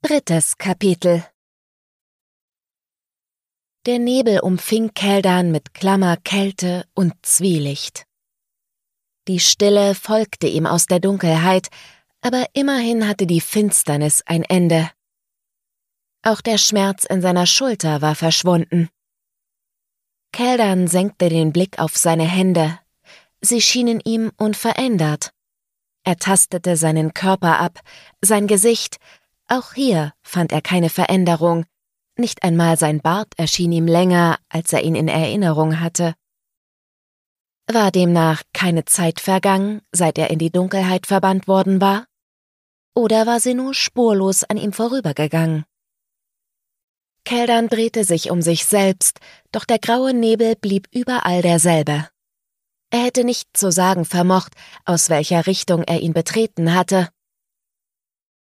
3. Kapitel. Der Nebel umfing Käldan mit klammer Kälte und Zwielicht. Die Stille folgte ihm aus der Dunkelheit, aber immerhin hatte die Finsternis ein Ende. Auch der Schmerz in seiner Schulter war verschwunden. Käldan senkte den Blick auf seine Hände. Sie schienen ihm unverändert. Er tastete seinen Körper ab, sein Gesicht. Auch hier fand er keine Veränderung. Nicht einmal sein Bart erschien ihm länger, als er ihn in Erinnerung hatte. War demnach keine Zeit vergangen, seit er in die Dunkelheit verbannt worden war? Oder war sie nur spurlos an ihm vorübergegangen? Käldan drehte sich um sich selbst, doch der graue Nebel blieb überall derselbe. Er hätte nicht zu sagen vermocht, aus welcher Richtung er ihn betreten hatte.